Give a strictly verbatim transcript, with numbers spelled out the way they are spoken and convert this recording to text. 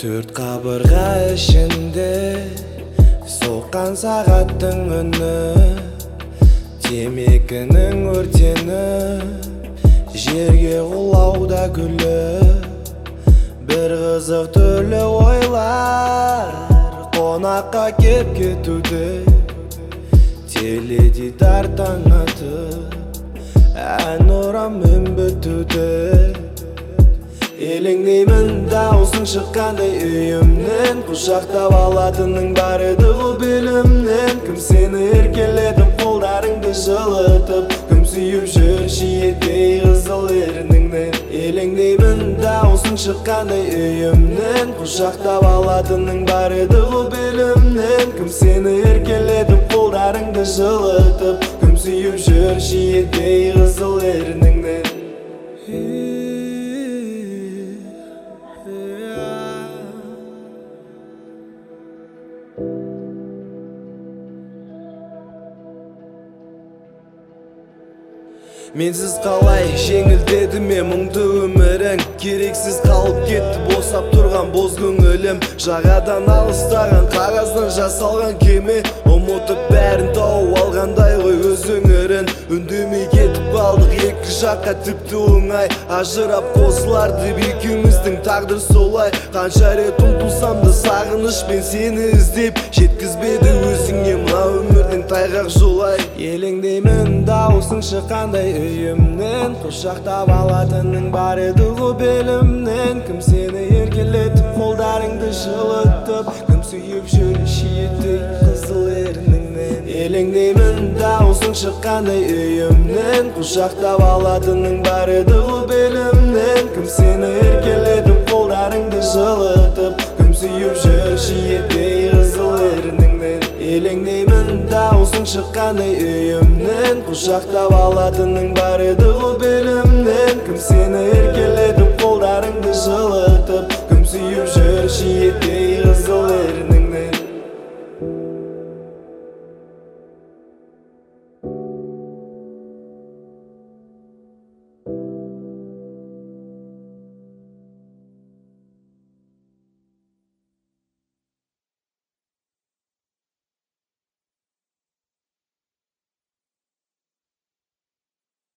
Төрт қабырға ішінде соққан сағаттың үні, темекінің өртеніп жерге құлауда гүлі. Бір қызық түрлі ойлар қонаққа кеп кетуді, теледидар таң атып ән ұрамын бітуді. Елеңдеймін даусың шыққандай үйімнен, құшақтап алатының бар еді ғой белімнен. Кім сені еркелетіп қолдарыңды жылытып, кім сүйіп жүр шиеттей қызыл ерніңнен. Елеңдеймін даусың шыққандай үйімнен, құшақтап алатының бар еді ғой белімнен. Кім сені еркелетіп қолдарыңды жылытып, кім сүйіп жүр шиеттей қызыл ерніңнен. Менсіз қалай жеңілдеді ме мұңды өмірің, керексіз қалып кетті босап тұрған боз көңілім. Жағадан алыстаған қағаздан жасалған кеме, ұмытып бәрін тауып алғандай ғой өз өңірін. Үндемей кетіп қалдық екі жаққа тіпті оңай, ажырап қосылар деп екеуміздің тағдыр солай. Қанша рет ұмтылсам да сағынышпен сені іздеп, жеткізбеді өзіңе мына өмірдің тайғақ жолай. Елеңдеймін даусың шыққандай үйімнен, құшақтап алатының бар еді ғой белімнен. Кім сені еркелетіп қолдарыңды жылытып, кім сүйіп жүр шиеттей қызыл ерніңнен. Елеңдеймін даусың шыққандай үйімнен, құшақтап алатының бар еді ғой белімнен. Кім сені еркелетіп қолдарыңды жылытып, кім сүйіп жүр шиеттей қызыл ерніңнен. Елеңдеймін даусың шыққандай үйімнен, құшақтап алатының бар еді ғой белімнен. Кім сені еркелетіп қолдарыңды жылытып,